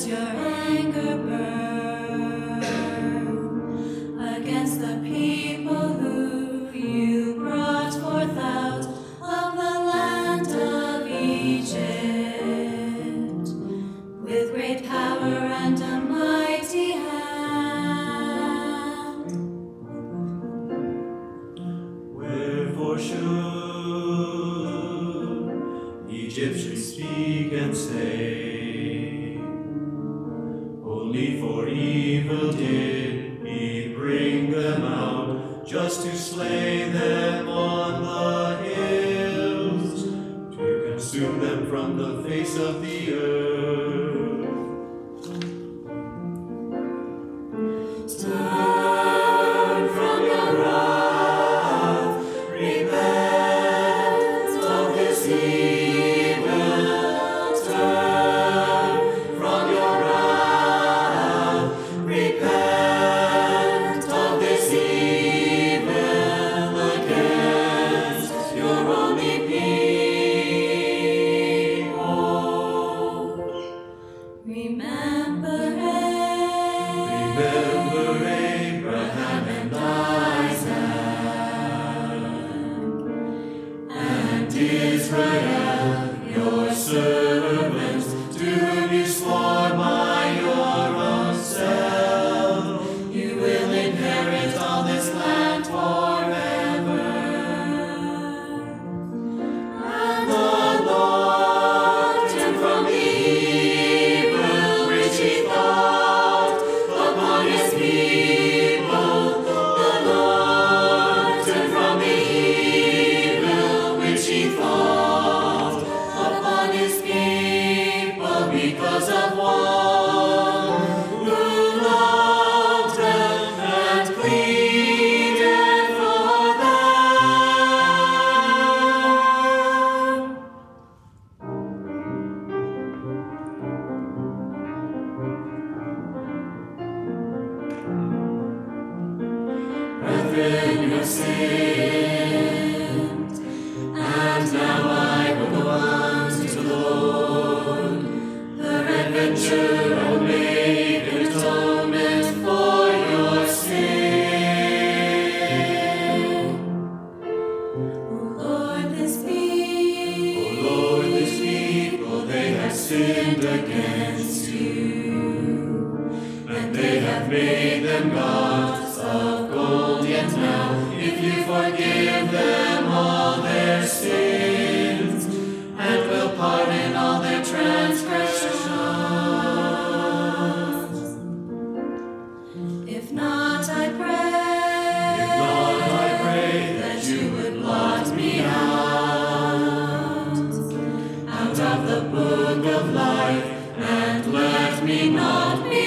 your anger burn against the people who you brought forth out of the land of Egypt with great power and a mighty hand? Wherefore should the Egyptians speak and say, only for evil did he bring them out, just to slay them on the hills, to consume them from the face of the earth? Turn from your wrath, repent of this evil. Turn from your wrath, repent of this evil against your only people. Remember Abraham and Isaac and Israel, your servants, to whom you swore by your own self, you will inherit all this land forever. And the Lord turned from the evil which he thought upon his people. The Lord turned from the evil which he thought upon his people because of one who loved them and pleaded for them. Brethren, you have sinned, and now I will go unto the Lord. Peradventure I will make an atonement for your sin. O Lord, this people, they have sinned against you, and they have made them gods of gold. Yet now, if you forgive them all their sins, and will pardon all their transgressions. If not, I pray that you would blot me out of the book of life, and let me not be